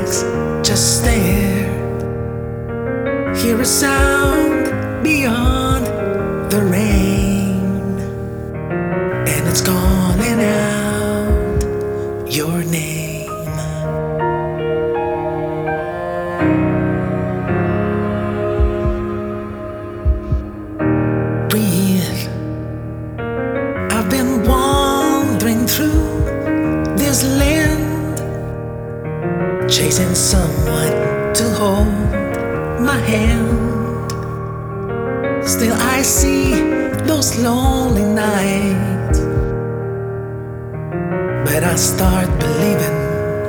legs, just stare. Hear a sound beyond the rain, and it's calling out your name. Breathe. I've been wandering through this land, chasing someone to hold my hand. Still I see those lonely nights, but I start believing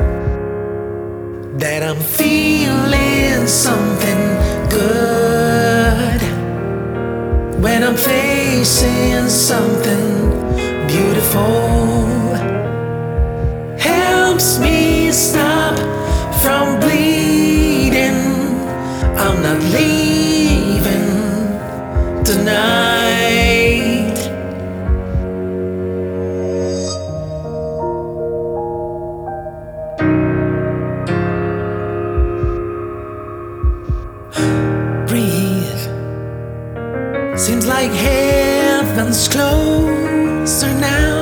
that I'm feeling something good when I'm facing something beautiful. Helps me stop from bleeding. I'm not leaving tonight. Breathe. Seems like heaven's closer now.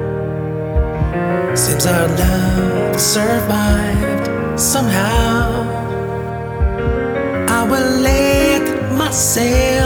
Seems our love survived somehow. I will let myself